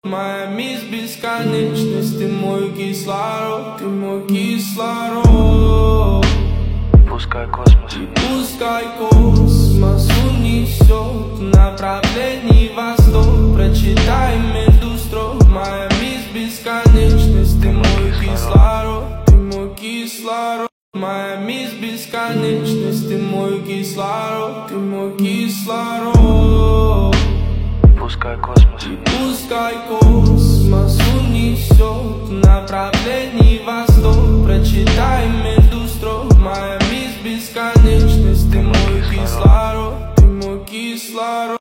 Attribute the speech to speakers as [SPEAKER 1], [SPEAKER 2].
[SPEAKER 1] Моя мисс бесконечность, ты мой кислород, ты мой кислород.
[SPEAKER 2] Пускай космос
[SPEAKER 1] унесет в направлении восток. Прочитай между строк. Моя мисс бесконечность, ты мой кислород, ты мой кислород. Моя мисс бесконечность, ты мой кислород, ты мой кислород.
[SPEAKER 2] Пускай космос
[SPEAKER 1] унесет